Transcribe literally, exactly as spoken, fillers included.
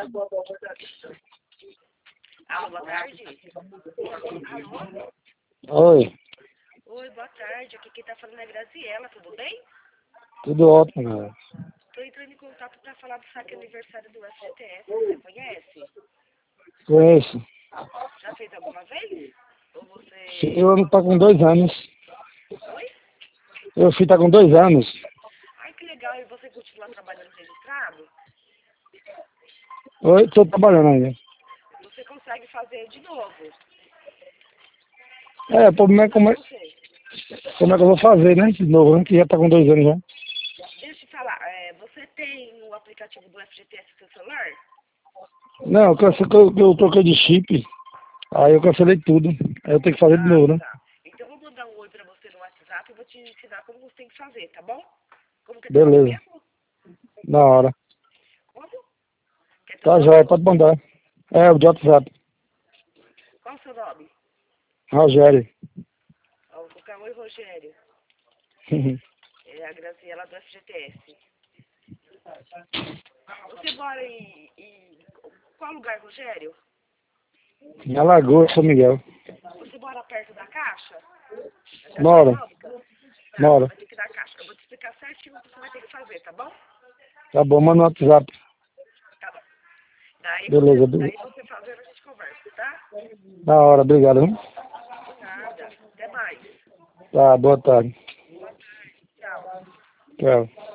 Alô, boa tarde. Alô? Oi, Oi, boa tarde. Aqui quem tá falando é Graziela, tudo bem? tudo ótimo, cara. Tô entrando em contato pra falar do saque aniversário do F G T S. Você conhece? Conheço. Já fez alguma vez? Ou você... Eu ano tá com dois anos. Oi? Eu fui tá com dois anos. Ai, que legal. E você continua trabalhando registrado? Oi, tô trabalhando ainda. Você consegue fazer de novo. É, o problema é Pra como é, você. como é que eu vou fazer, né? De novo, né? Que já tá com dois anos já. Deixa eu te falar. É, você tem o aplicativo do F G T S no seu celular? Não, eu, canse- eu, eu troquei de chip. Aí eu cancelei tudo. Aí eu tenho que fazer de Ah, novo, né? tá. Então eu vou mandar um oi pra você no WhatsApp e vou te ensinar como você tem que fazer, tá bom? Como que é teu nome Beleza. mesmo? Na hora. Como? Que é teu Tá nome? jóia, pode mandar. É, o de WhatsApp. Qual o seu nome? Rogério. Ó, vou colocar oi, Rogério. É a Graciela do F G T S. Você mora em, em qual lugar, Rogério? Em Alagoas, São Miguel. Você mora perto da Caixa? Da Caixa Mora, Econômica? Tá, você mora. vai ter que ir na Caixa. Eu vou te explicar certinho o que você vai ter que fazer, tá bom? Tá bom, manda no WhatsApp. Tá bom. Daí você, Beleza, daí beleza. você fazendo, a gente conversa, tá? Na hora, obrigado, hein? De nada. Até mais. Tá, boa tarde. Boa tarde. Tchau. Tchau.